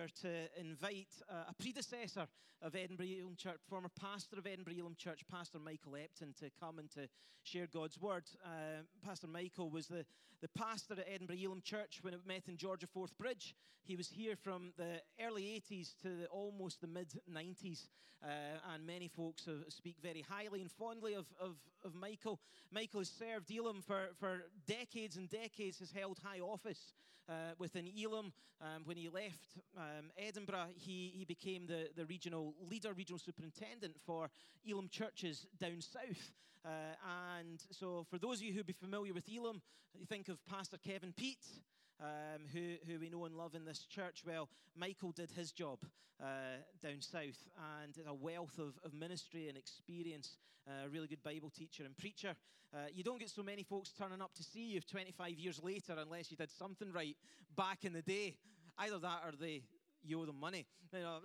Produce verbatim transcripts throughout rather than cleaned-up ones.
pleasure to invite uh, a predecessor of Edinburgh Elim Church, former pastor of Edinburgh Elim Church, Pastor Michael Epton, to come and to share God's word. Uh, Pastor Michael was the, the pastor at Edinburgh Elim Church when it met in Georgia Forth Bridge. He was here from the early eighties to the, almost the mid nineties, uh, and many folks uh, speak very highly and fondly of, of, of Michael. Michael has served Elim for, for decades and decades, has held high office uh, within Elim. Um, when he left um, Edinburgh, he, he became the, the regional leader, regional superintendent for Elim churches down south. Uh, and so for those of you who be familiar with Elim, you think of Pastor Kevin Peat, um, who, who we know and love in this church. Well, Michael did his job uh, down south, and is a wealth of, of ministry and experience, uh, a really good Bible teacher and preacher. Uh, you don't get so many folks turning up to see you twenty-five years later unless you did something right back in the day. Either that or they you owe them money. You know.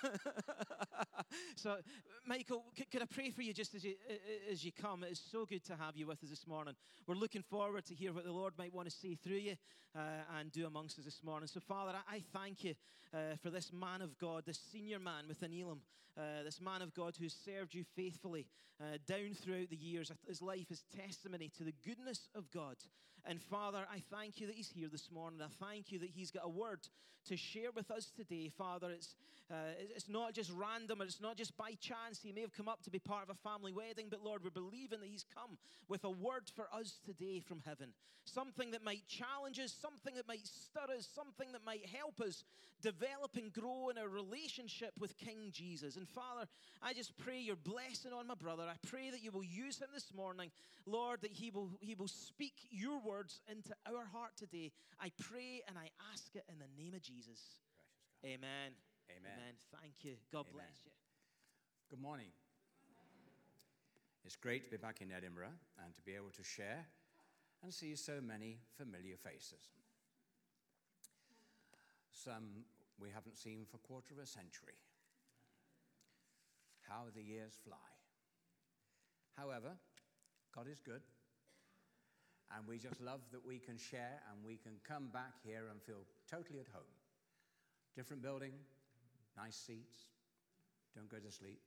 So, Michael, c- could I pray for you just as you as you come? It's so good to have you with us this morning. We're looking forward to hear what the Lord might want to say through you uh, and do amongst us this morning. So, Father, I, I thank you uh, for this man of God, this senior man within Elim, uh, this man of God who's served you faithfully uh, down throughout the years. His life is testimony to the goodness of God. And, Father, I thank you that he's here this morning. I thank you that he's got a word to share with us today. Father, it's uh, it's not just random, or it's not just by chance. He may have come up to be part of a family wedding, but Lord, we're believing that he's come with a word for us today from heaven. Something that might challenge us, something that might stir us, something that might help us develop and grow in a relationship with King Jesus. And Father, I just pray your blessing on my brother. I pray that you will use him this morning, Lord, that he will he will speak your words into our heart today. I pray and I ask it in the name of Jesus. Amen. Amen. Amen. Thank you. God Amen. bless you. Good morning. It's great to be back in Edinburgh and to be able to share and see so many familiar faces. Some we haven't seen for a quarter of a century. How the years fly. However, God is good, and we just love that we can share and we can come back here and feel totally at home. Different building, nice seats, don't go to sleep.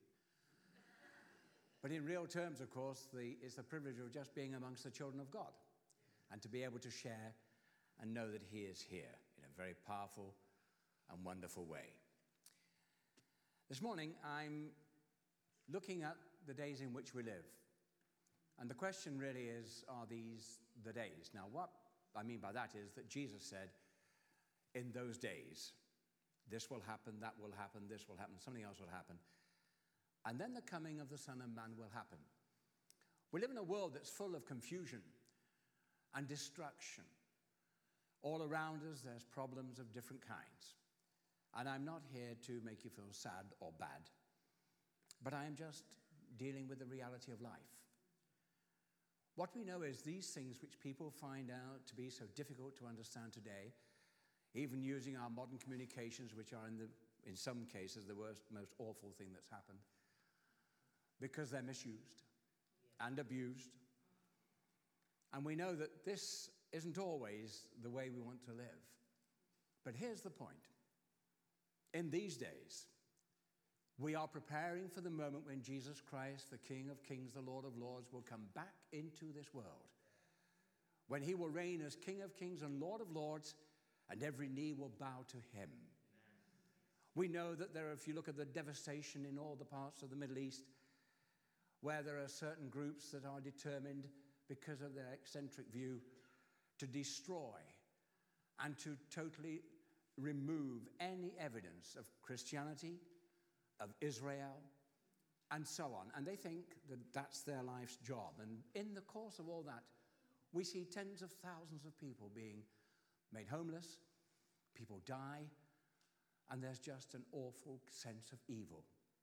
But in real terms, of course, the, it's the privilege of just being amongst the children of God and to be able to share and know that he is here in a very powerful and wonderful way. This morning, I'm looking at the days in which we live. And the question really is, are these the days? Now, what I mean by that is that Jesus said, in those days, this will happen, that will happen, this will happen, something else will happen. And then the coming of the Son of Man will happen. We live in a world that's full of confusion and destruction. All around us, there's problems of different kinds. And I'm not here to make you feel sad or bad, but I am just dealing with the reality of life. What we know is these things which people find out to be so difficult to understand today, even using our modern communications, which are in the in some cases the worst, most awful thing that's happened, because they're misused and abused. And we know that this isn't always the way we want to live. But here's the point. In these days, we are preparing for the moment when Jesus Christ, the King of Kings, the Lord of Lords, will come back into this world, when he will reign as King of Kings and Lord of Lords, and every knee will bow to him. Amen. We know that there are, if you look at the devastation in all the parts of the Middle East, where there are certain groups that are determined, because of their eccentric view, to destroy and to totally remove any evidence of Christianity, of Israel, and so on. And they think that that's their life's job. And in the course of all that, we see tens of thousands of people being made homeless, people die, and there's just an awful sense of evil.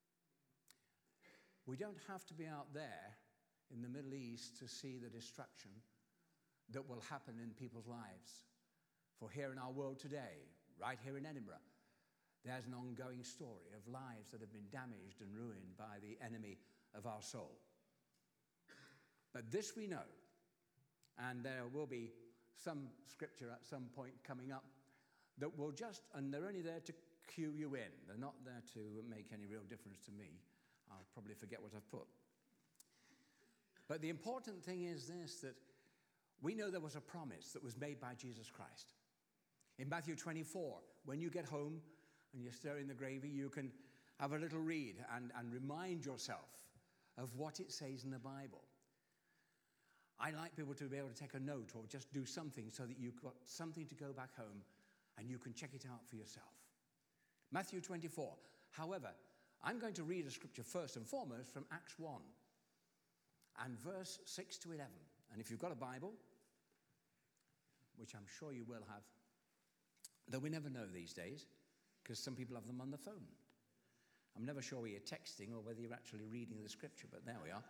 We don't have to be out there in the Middle East to see the destruction that will happen in people's lives. For here in our world today, right here in Edinburgh, there's an ongoing story of lives that have been damaged and ruined by the enemy of our soul. But this we know, and there will be some scripture at some point coming up that will just, and they're only there to cue you in. They're not there to make any real difference to me. I'll probably forget what I've put. But the important thing is this, that we know there was a promise that was made by Jesus Christ. In Matthew twenty-four, when you get home and you're stirring the gravy, you can have a little read and, and remind yourself of what it says in the Bible. I like people to be able to take a note or just do something so that you've got something to go back home and you can check it out for yourself. Matthew twenty-four. However, I'm going to read a scripture first and foremost from Acts one and verse six to eleven. And if you've got a Bible, which I'm sure you will have, though we never know these days, because some people have them on the phone. I'm never sure whether you're texting or whether you're actually reading the scripture, but there we are.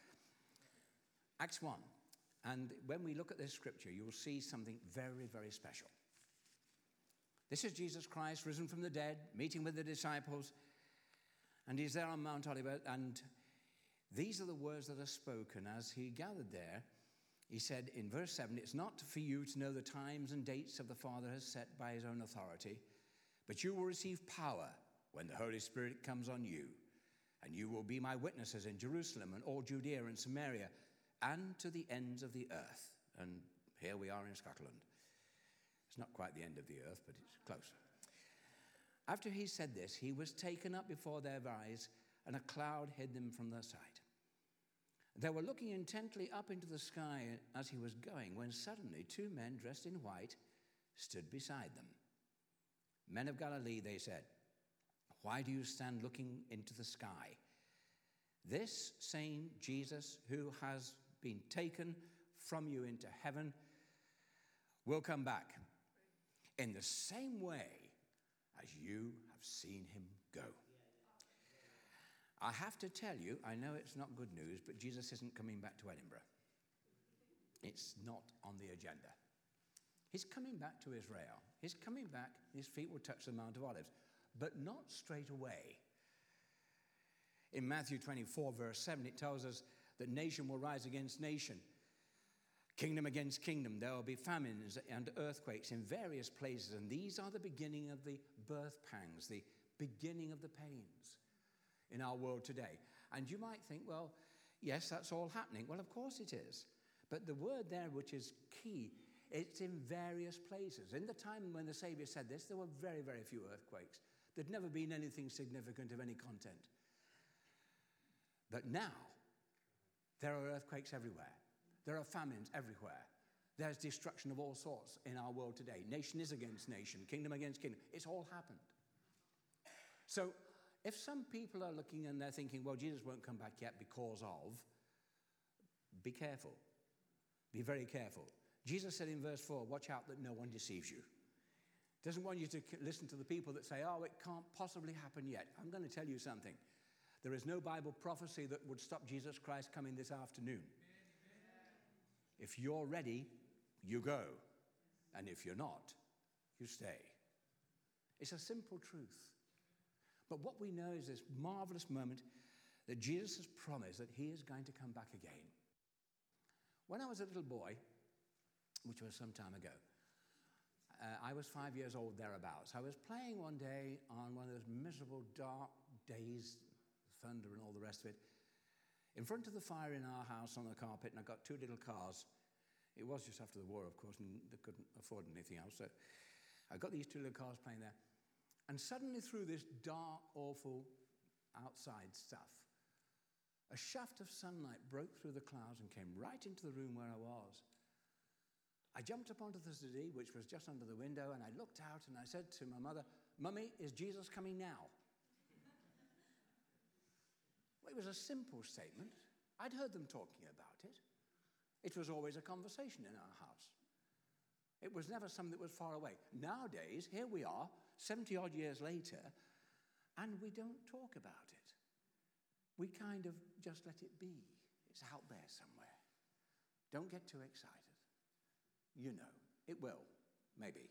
Acts one. And when we look at this scripture, you'll see something very, very special. This is Jesus Christ risen from the dead, meeting with the disciples, and he's there on Mount Olivet, and these are the words that are spoken as he gathered there. He said in verse seven, "It's not for you to know the times and dates of the Father has set by his own authority, but you will receive power when the Holy Spirit comes on you, and you will be my witnesses in Jerusalem and all Judea and Samaria and to the ends of the earth." And here we are in Scotland. It's not quite the end of the earth, but it's close. After he said this, he was taken up before their eyes, and a cloud hid them from their sight. They were looking intently up into the sky as he was going, when suddenly two men dressed in white stood beside them. "Men of Galilee," they said, "why do you stand looking into the sky? This same Jesus who has been taken from you into heaven will come back in the same way as you have seen him go." I have to tell you, I know it's not good news, but Jesus isn't coming back to Edinburgh. It's not on the agenda. He's coming back to Israel. He's coming back, his feet will touch the Mount of Olives, but not straight away. In Matthew twenty-four, verse seven, it tells us that nation will rise against nation, kingdom against kingdom. There will be famines and earthquakes in various places, and these are the beginning of the birth pangs, the beginning of the pains in our world today. And you might think, well, yes, that's all happening. Well, of course it is. But the word there, which is key, it's in various places. In the time when the Savior said this, there were very, very few earthquakes. There'd never been anything significant of any content. But now, there are earthquakes everywhere. There are famines everywhere. There's destruction of all sorts in our world today. Nation is against nation, kingdom against kingdom. It's all happened. So, if some people are looking and they're thinking, well, Jesus won't come back yet because of, be careful. Be very careful. Jesus said in verse four, watch out that no one deceives you. Doesn't want you to listen to the people that say, oh, it can't possibly happen yet. I'm going to tell you something. There is no Bible prophecy that would stop Jesus Christ coming this afternoon. If you're ready, you go. And if you're not, you stay. It's a simple truth. But what we know is this marvelous moment that Jesus has promised that he is going to come back again. When I was a little boy, which was some time ago, uh, I was five years old thereabouts. I was playing one day on one of those miserable dark days, thunder and all the rest of it, in front of the fire in our house on the carpet, and I got two little cars. It was just after the war, of course, and they couldn't afford anything else. So I got these two little cars playing there. And suddenly through this dark, awful outside stuff, a shaft of sunlight broke through the clouds and came right into the room where I was. I jumped up onto the settee, which was just under the window, and I looked out and I said to my mother, Mummy, is Jesus coming now? Well, it was a simple statement. I'd heard them talking about it. It was always a conversation in our house. It was never something that was far away. Nowadays, here we are, seventy-odd years later, and we don't talk about it. We kind of just let it be. It's out there somewhere. Don't get too excited. You know, it will, maybe.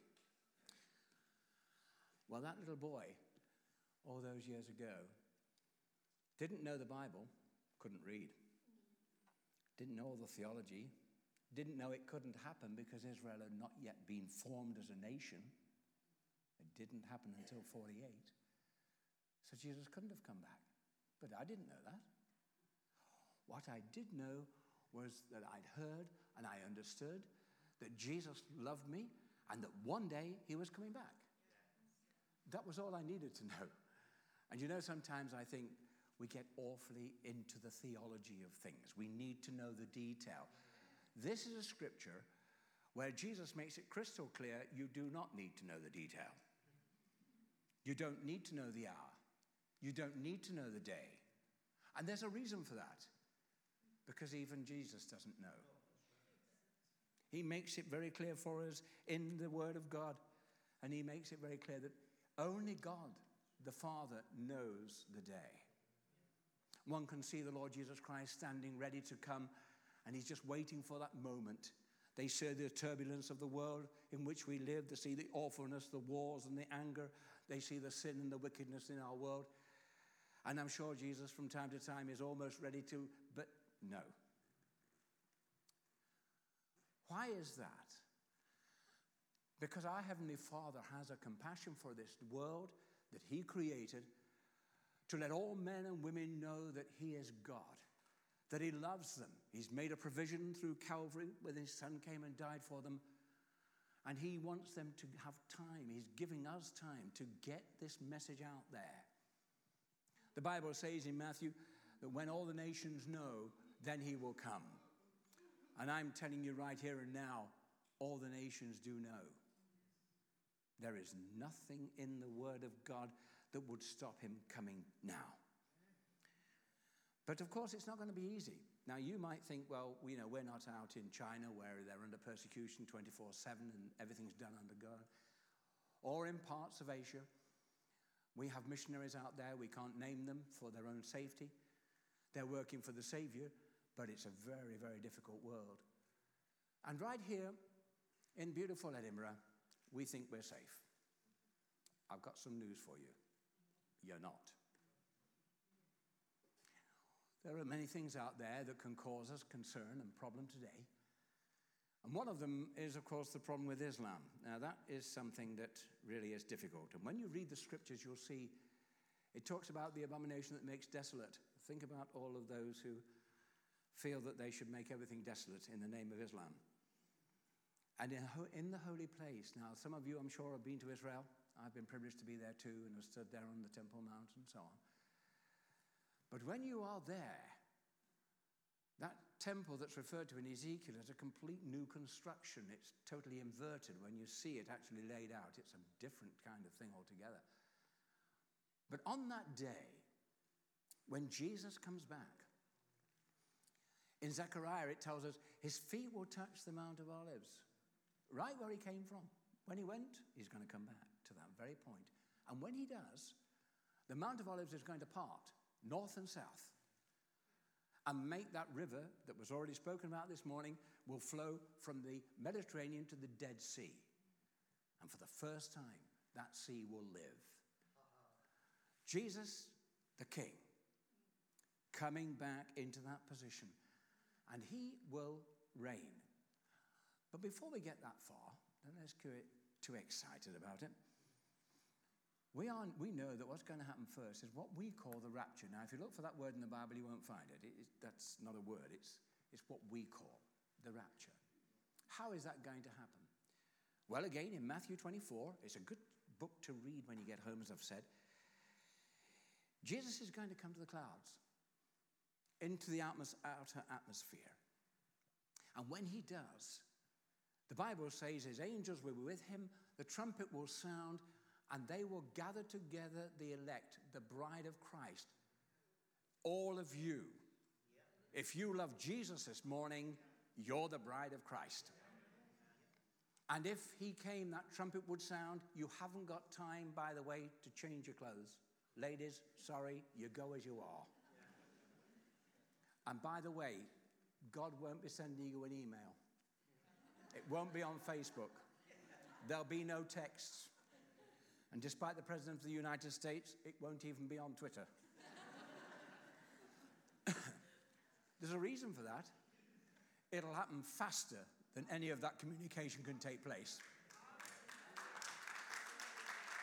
Well, that little boy, all those years ago, didn't know the Bible, couldn't read, didn't know all the theology, didn't know it couldn't happen because Israel had not yet been formed as a nation. It didn't happen until forty-eight. So Jesus couldn't have come back. But I didn't know that. What I did know was that I'd heard and I understood that Jesus loved me and that one day he was coming back. That was all I needed to know. And you know, sometimes I think we get awfully into the theology of things. We need to know the detail. This is a scripture where Jesus makes it crystal clear you do not need to know the detail. You don't need to know the hour. You don't need to know the day. And there's a reason for that. Because even Jesus doesn't know. He makes it very clear for us in the Word of God. And he makes it very clear that only God, the Father, knows the day. One can see the Lord Jesus Christ standing ready to come, and he's just waiting for that moment. They see the turbulence of the world in which we live. They see the awfulness, the wars and the anger. They see the sin and the wickedness in our world. And I'm sure Jesus from time to time is almost ready to, but no. Why is that? Because our Heavenly Father has a compassion for this world that he created to let all men and women know that he is God, that he loves them. He's made a provision through Calvary when his Son came and died for them. And he wants them to have time. He's giving us time to get this message out there. The Bible says in Matthew that when all the nations know, then he will come. And I'm telling you right here and now, all the nations do know. There is nothing in the Word of God that would stop him coming now. But of course, it's not going to be easy. Now, you might think, well, you know, we're not out in China where they're under persecution twenty-four seven and everything's done under God. Or in parts of Asia. We have missionaries out there. We can't name them for their own safety. They're working for the Savior, but it's a very, very difficult world. And right here in beautiful Edinburgh, we think we're safe. I've got some news for you. You're not. There are many things out there that can cause us concern and problem today. And one of them is, of course, the problem with Islam. Now, that is something that really is difficult. And when you read the scriptures, you'll see it talks about the abomination that makes desolate. Think about all of those who feel that they should make everything desolate in the name of Islam. And in, in the holy place, now, some of you, I'm sure, have been to Israel. I've been privileged to be there too and have stood there on the Temple Mount and so on. But when you are there, that temple that's referred to in Ezekiel is a complete new construction. It's totally inverted. When you see it actually laid out, it's a different kind of thing altogether. But on that day, when Jesus comes back, in Zechariah it tells us his feet will touch the Mount of Olives, right where he came from. When he went, he's going to come back to that very point. And when he does, the Mount of Olives is going to part north and south. And make that river that was already spoken about this morning will flow from the Mediterranean to the Dead Sea. And for the first time, that sea will live. Jesus, the King, coming back into that position. And he will reign. But before we get that far, don't let's get too excited about it. We, are, we know that what's going to happen first is what we call the rapture. Now, if you look for that word in the Bible, you won't find it. it, it that's not a word. It's, it's what we call the rapture. How is that going to happen? Well, again, in Matthew twenty-four, it's a good book to read when you get home, as I've said. Jesus is going to come to the clouds, into the atmos- outer atmosphere. And when he does, the Bible says his angels will be with him, the trumpet will sound, and they will gather together the elect, the bride of Christ. All of you. If you love Jesus this morning, you're the bride of Christ. And if he came, that trumpet would sound. You haven't got time, by the way, to change your clothes. Ladies, sorry, you go as you are. And by the way, God won't be sending you an email. It won't be on Facebook. There'll be no texts. And despite the President of the United States, it won't even be on Twitter. There's a reason for that. It'll happen faster than any of that communication can take place.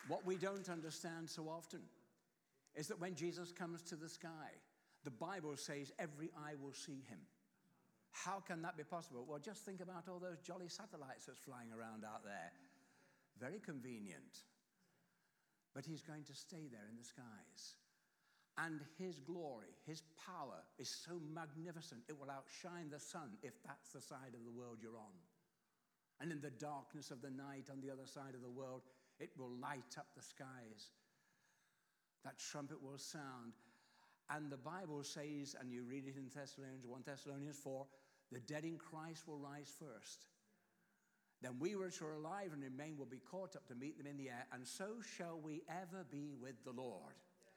What we don't understand so often is that when Jesus comes to the sky, the Bible says every eye will see him. How can that be possible? Well, just think about all those jolly satellites that's flying around out there. Very convenient. But he's going to stay there in the skies. And his glory, his power is so magnificent, it will outshine the sun if that's the side of the world you're on. And in the darkness of the night on the other side of the world, it will light up the skies. That trumpet will sound. And the Bible says, and you read it in Thessalonians, First Thessalonians four, the dead in Christ will rise first. Then we which are alive and remain will be caught up to meet them in the air, and so shall we ever be with the Lord.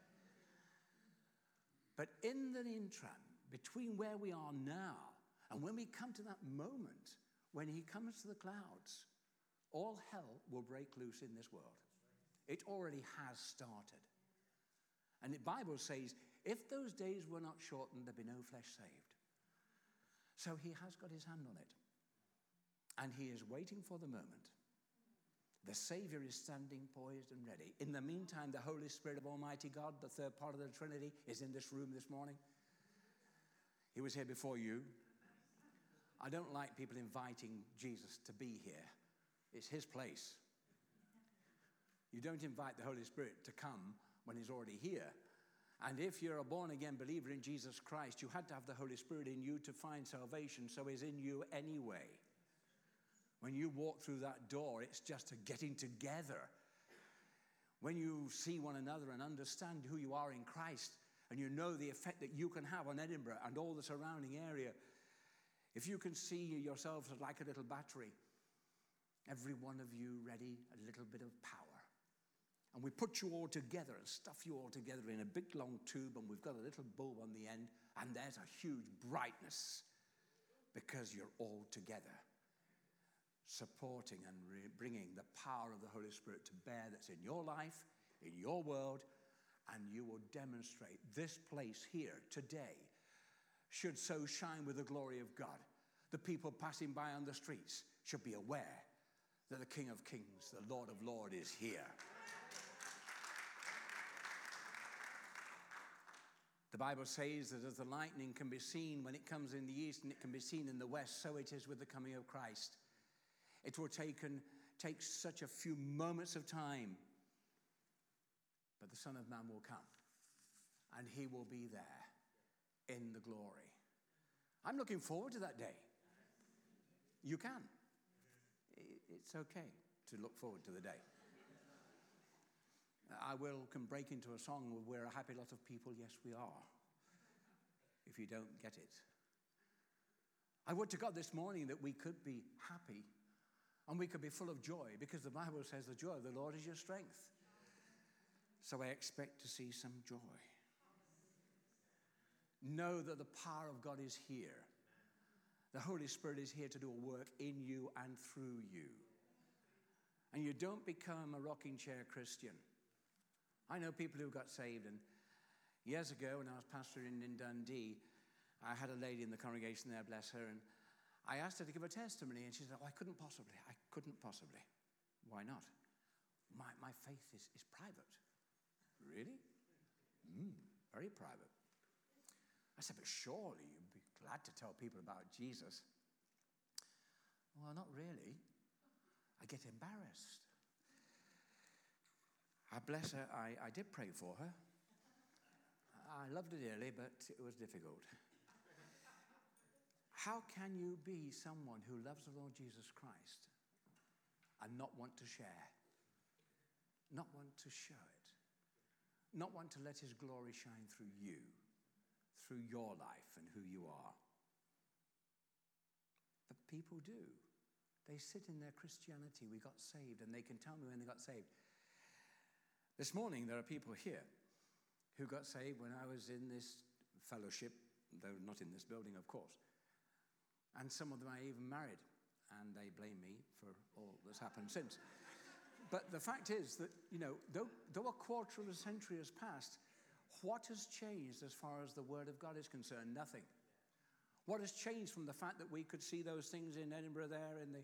But in the interim, between where we are now and when we come to that moment when he comes to the clouds, all hell will break loose in this world. It already has started. And the Bible says, if those days were not shortened, there'd be no flesh saved. So he has got his hand on it. And he is waiting for the moment. The Savior is standing poised and ready. In the meantime, the Holy Spirit of Almighty God, the third part of the Trinity, is in this room this morning. He was here before you. I don't like people inviting Jesus to be here. It's his place. You don't invite the Holy Spirit to come when he's already here. And if you're a born-again believer in Jesus Christ, you had to have the Holy Spirit in you to find salvation, so he's in you anyway. When you walk through that door, it's just a getting together. When you see one another and understand who you are in Christ, and you know the effect that you can have on Edinburgh and all the surrounding area, if you can see yourselves like a little battery, every one of you ready, a little bit of power. And we put you all together and stuff you all together in a big long tube, and we've got a little bulb on the end, and there's a huge brightness because you're all together, supporting and re- bringing the power of the Holy Spirit to bear that's in your life, in your world, and you will demonstrate this place here today should so shine with the glory of God. The people passing by on the streets should be aware that the King of Kings, the Lord of Lords, is here. The Bible says that as the lightning can be seen when it comes in the east and it can be seen in the west, so it is with the coming of Christ. It will take, and, take such a few moments of time, but the Son of Man will come, and he will be there in the glory. I'm looking forward to that day. You can. It's okay to look forward to the day. I will can break into a song where we're a happy lot of people. Yes, we are. If you don't get it. I would to God this morning that we could be happy and we could be full of joy, because the Bible says the joy of the Lord is your strength. So I expect to see some joy. Know that the power of God is here. The Holy Spirit is here to do a work in you and through you. And you don't become a rocking chair Christian. I know people who got saved, and years ago when I was pastoring in Dundee, I had a lady in the congregation there, bless her, and I asked her to give a testimony, and she said, oh, I couldn't possibly, I couldn't possibly. Why not? My, my faith is, is private. Really? Mm, very private. I said, but surely you'd be glad to tell people about Jesus. Well, not really. I get embarrassed. I bless her. I, I did pray for her. I loved her dearly, but it was difficult. How can you be someone who loves the Lord Jesus Christ and not want to share? Not want to show it? Not want to let his glory shine through you, through your life and who you are? But people do. They sit in their Christianity. We got saved, and they can tell me when they got saved. This morning, there are people here who got saved when I was in this fellowship, though not in this building, of course. And some of them I even married, and they blame me for all that's happened since. But the fact is that, you know, though, though a quarter of a century has passed, what has changed as far as the Word of God is concerned? Nothing. What has changed from the fact that we could see those things in Edinburgh there in the,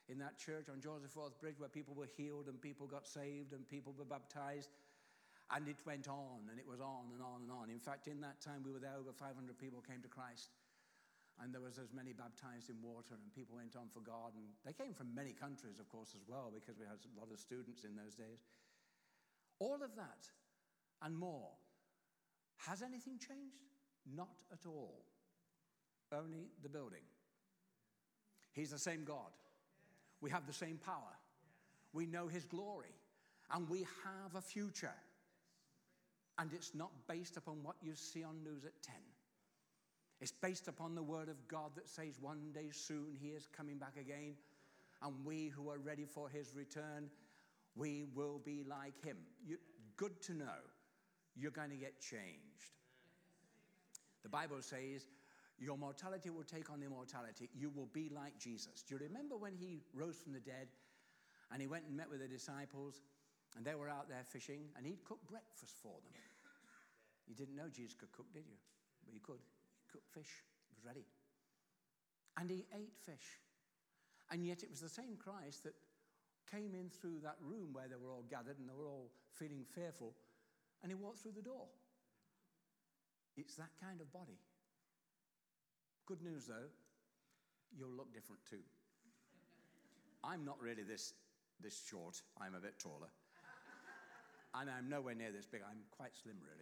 in that church on Joseph Forth Bridge where people were healed and people got saved and people were baptized. And it went on, and it was on and on and on. In fact, in that time, we were there, over five hundred people came to Christ. And there was as many baptized in water, and people went on for God. And they came from many countries, of course, as well, because we had a lot of students in those days. All of that and more. Has anything changed? Not at all. Only the building. He's the same God. We have the same power. We know his glory. And we have a future. And it's not based upon what you see on news at ten. It's based upon the word of God that says one day soon he is coming back again. And we who are ready for his return, we will be like him. You, good to know you're going to get changed. The Bible says your mortality will take on immortality. You will be like Jesus. Do you remember when he rose from the dead and he went and met with the disciples? And they were out there fishing, and he'd cook breakfast for them. You didn't know Jesus could cook, did you? But he could. He cooked fish. It was ready. And he ate fish. And yet it was the same Christ that came in through that room where they were all gathered and they were all feeling fearful, and he walked through the door. It's that kind of body. Good news, though, you'll look different too. I'm not really this, this short. I'm a bit taller. And I'm nowhere near this big. I'm quite slim, really.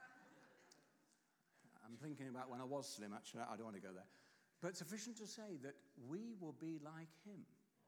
I'm thinking about when I was slim, actually. I don't want to go there. But sufficient to say that we will be like him.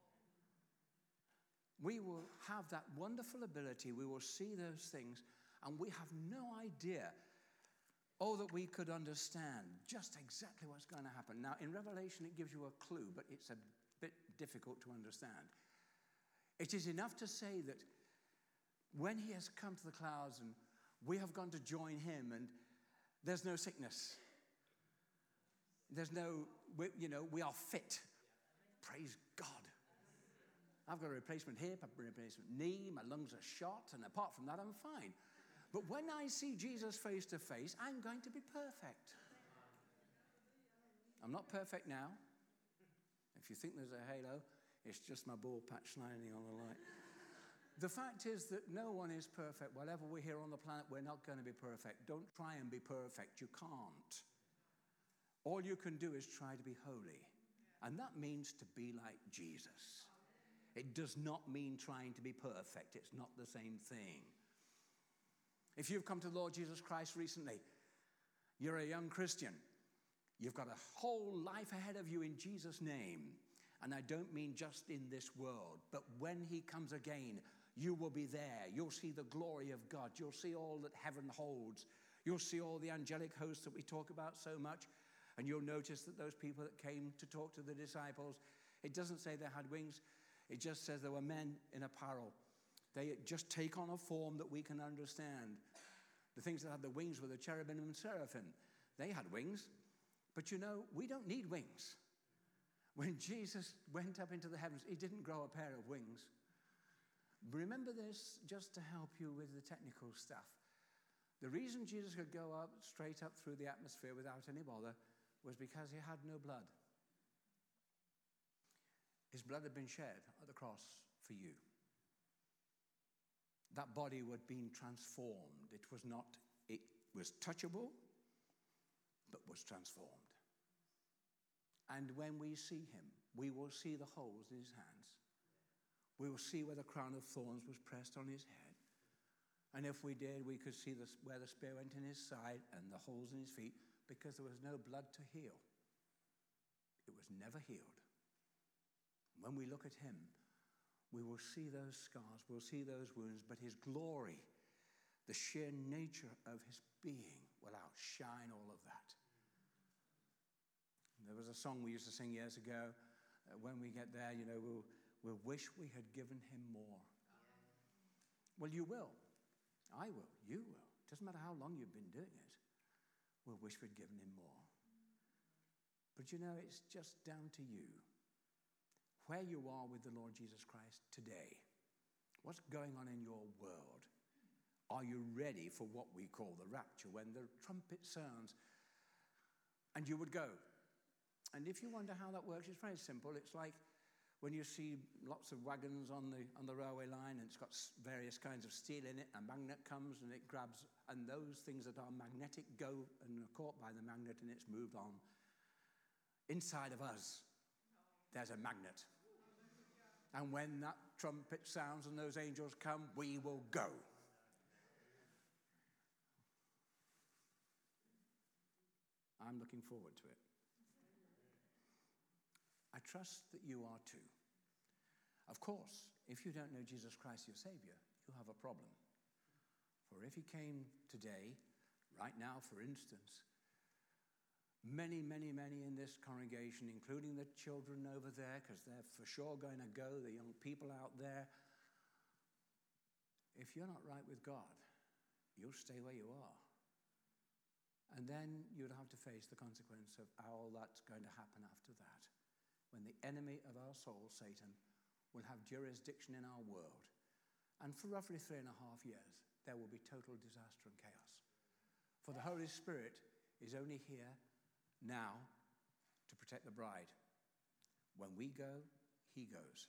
We will have that wonderful ability. We will see those things, and we have no idea, oh, that we could understand just exactly what's going to happen. Now, in Revelation, it gives you a clue, but it's a bit difficult to understand. It is enough to say that when he has come to the clouds and we have gone to join him, and there's no sickness. There's no, we, you know, we are fit. Praise God. I've got a replacement hip, a replacement knee, my lungs are shot, and apart from that, I'm fine. But when I see Jesus face to face, I'm going to be perfect. I'm not perfect now. If you think there's a halo, it's just my ball patch shining on the light. The fact is that no one is perfect. Whatever we're here on the planet, we're not going to be perfect. Don't try and be perfect. You can't. All you can do is try to be holy. And that means to be like Jesus. It does not mean trying to be perfect. It's not the same thing. If you've come to the Lord Jesus Christ recently, you're a young Christian. You've got a whole life ahead of you in Jesus' name. And I don't mean just in this world, but when he comes again, you will be there. You'll see the glory of God. You'll see all that heaven holds. You'll see all the angelic hosts that we talk about so much. And you'll notice that those people that came to talk to the disciples, it doesn't say they had wings. It just says there were men in apparel. They just take on a form that we can understand. The things that had the wings were the cherubim and seraphim. They had wings. But you know, we don't need wings. When Jesus went up into the heavens, he didn't grow a pair of wings. Remember this just to help you with the technical stuff. The reason Jesus could go up, straight up through the atmosphere without any bother, was because he had no blood. His blood had been shed at the cross for you. That body had been transformed. It was not, it was touchable, but was transformed. And when we see him, we will see the holes in his hands. We will see where the crown of thorns was pressed on his head. And if we did, we could see the, where the spear went in his side and the holes in his feet, because there was no blood to heal. It was never healed. When we look at him, we will see those scars, we'll see those wounds, but his glory, the sheer nature of his being, will outshine all of that. There was a song we used to sing years ago. Uh, when we get there, you know, we'll, we'll wish we had given him more. Well, you will. I will. You will. Doesn't matter how long you've been doing it. We'll wish we'd given him more. But you know, it's just down to you. Where you are with the Lord Jesus Christ today. What's going on in your world? Are you ready for what we call the rapture, when the trumpet sounds and you would go? And if you wonder how that works, it's very simple. It's like When you see lots of wagons on the, on the railway line and it's got various kinds of steel in it, a magnet comes and it grabs, and those things that are magnetic go and are caught by the magnet and it's moved on. Inside of us, there's a magnet. And when that trumpet sounds and those angels come, we will go. I'm looking forward to it. I trust that you are too. Of course, if you don't know Jesus Christ your Savior, you have a problem. For if he came today, right now for instance, many, many, many in this congregation, including the children over there, because they're for sure going to go, the young people out there, if you're not right with God, you'll stay where you are. And then you'd have to face the consequence of all that's going to happen after that, when the enemy of our soul, Satan, will have jurisdiction in our world. And for roughly three and a half years, there will be total disaster and chaos. For the Holy Spirit is only here now to protect the bride. When we go, he goes.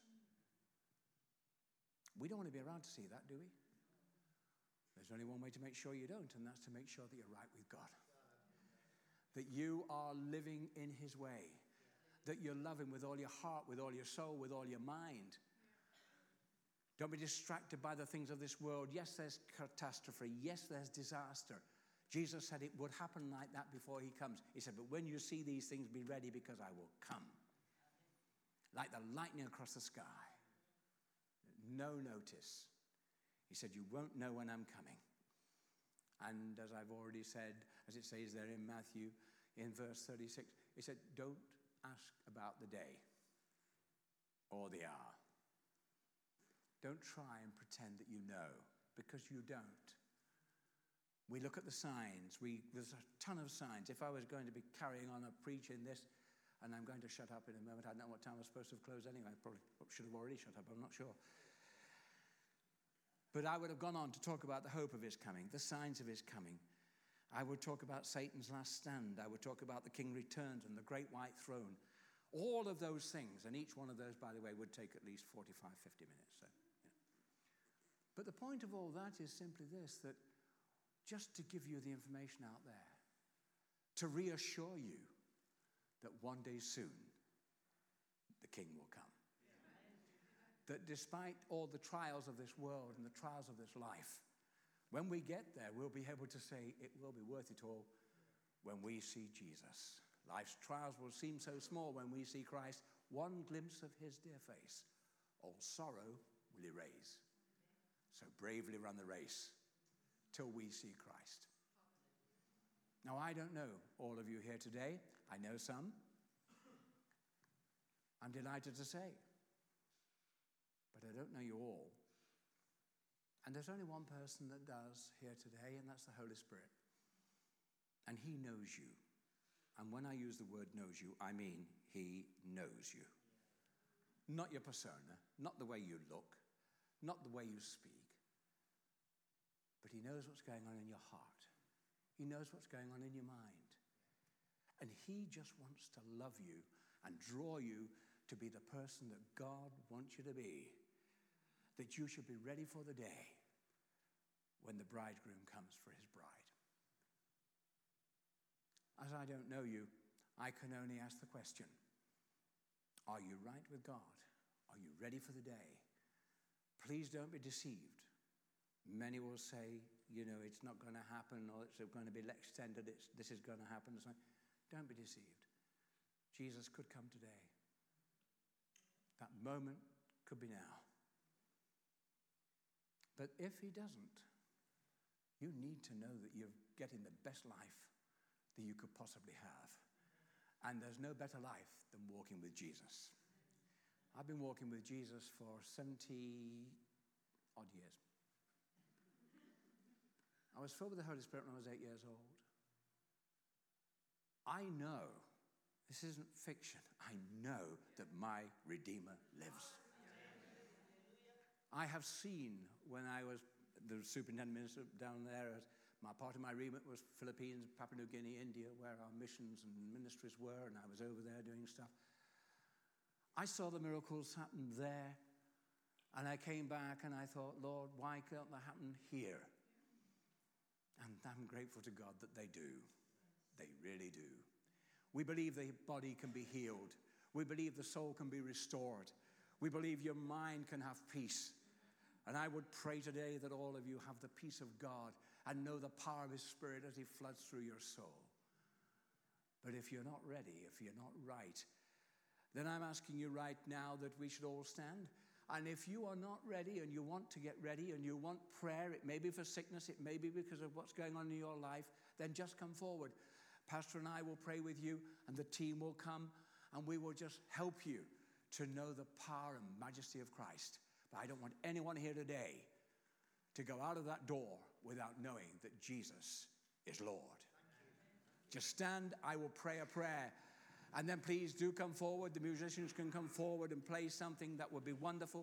We don't want to be around to see that, do we? There's only one way to make sure you don't, and that's to make sure that you're right with God. That you are living in his way. That you love him with all your heart, with all your soul, with all your mind. Don't be distracted by the things of this world. Yes, there's catastrophe. Yes, there's disaster. Jesus said it would happen like that before he comes. He said, but when you see these things, be ready because I will come. Like the lightning across the sky. No notice. He said, you won't know when I'm coming. And as I've already said, as it says there in Matthew, in verse thirty-six, he said, don't ask about the day or the hour. Don't try and pretend that you know, because you don't. We look at the signs. We, there's a ton of signs. If I was going to be carrying on a preaching this, and I'm going to shut up in a moment, I don't know what time I was supposed to have closed anyway. I probably should have already shut up, I'm not sure. But I would have gone on to talk about the hope of his coming, the signs of his coming. I would talk about Satan's last stand. I would talk about the king returns and the great white throne. All of those things, and each one of those, by the way, would take at least forty-five, fifty minutes. So, you know. But the point of all that is simply this, that just to give you the information out there, to reassure you that one day soon, the king will come. That despite all the trials of this world and the trials of this life, when we get there, we'll be able to say it will be worth it all when we see Jesus. Life's trials will seem so small when we see Christ. One glimpse of his dear face, all sorrow will erase. So bravely run the race till we see Christ. Now, I don't know all of you here today. I know some. I'm delighted to say. But I don't know you all. And there's only one person that does here today, and that's the Holy Spirit. And he knows you. And when I use the word knows you, I mean he knows you. Not your persona, not the way you look, not the way you speak. But he knows what's going on in your heart. He knows what's going on in your mind. And he just wants to love you and draw you to be the person that God wants you to be. That you should be ready for the day when the bridegroom comes for his bride. As I don't know you, I can only ask the question, are you right with God? Are you ready for the day? Please don't be deceived. Many will say, you know, it's not going to happen, or it's going to be extended, it's, this is going to happen. Don't be deceived. Jesus could come today. That moment could be now. But if he doesn't, you need to know that you're getting the best life that you could possibly have. And there's no better life than walking with Jesus. I've been walking with Jesus for seventy odd years. I was filled with the Holy Spirit when I was eight years old. I know, this isn't fiction, I know that my Redeemer lives. I have seen when I was the superintendent minister down there, my part of my remit was Philippines, Papua New Guinea, India, where our missions and ministries were, and I was over there doing stuff. I saw the miracles happen there, and I came back and I thought, Lord, why can't that happen here? And I'm grateful to God that they do. They really do. We believe the body can be healed. We believe the soul can be restored. We believe your mind can have peace. And I would pray today that all of you have the peace of God and know the power of his Spirit as he floods through your soul. But if you're not ready, if you're not right, then I'm asking you right now that we should all stand. And if you are not ready and you want to get ready and you want prayer, it may be for sickness, it may be because of what's going on in your life, then just come forward. Pastor and I will pray with you, and the team will come, and we will just help you to know the power and majesty of Christ. But I don't want anyone here today to go out of that door without knowing that Jesus is Lord. Just stand, I will pray a prayer. And then please do come forward. The musicians can come forward and play something that would be wonderful.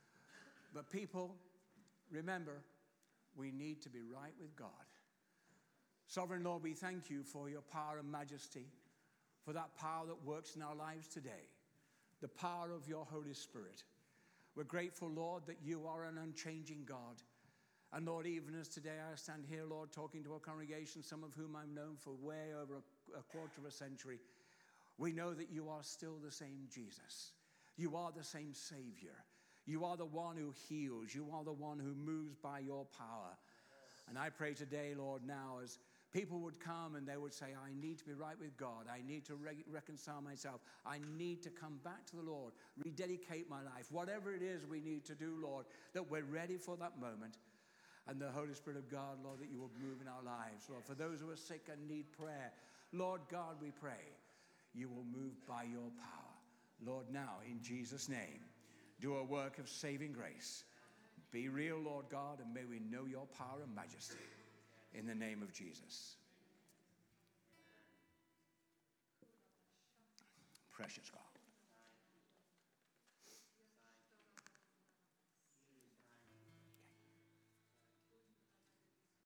But people, remember, we need to be right with God. Sovereign Lord, we thank you for your power and majesty, for that power that works in our lives today, the power of your Holy Spirit. We're grateful, Lord, that you are an unchanging God. And Lord, even as today I stand here, Lord, talking to a congregation, some of whom I've known for way over a, a quarter of a century, we know that you are still the same Jesus. You are the same Savior. You are the one who heals. You are the one who moves by your power. And I pray today, Lord, now as people would come and they would say, I need to be right with God. I need to re- reconcile myself. I need to come back to the Lord, rededicate my life. Whatever it is we need to do, Lord, that we're ready for that moment. And the Holy Spirit of God, Lord, that you will move in our lives. Lord, for those who are sick and need prayer, Lord God, we pray you will move by your power. Lord, now, in Jesus' name, do a work of saving grace. Be real, Lord God, and may we know your power and majesty. In the name of Jesus. Precious God.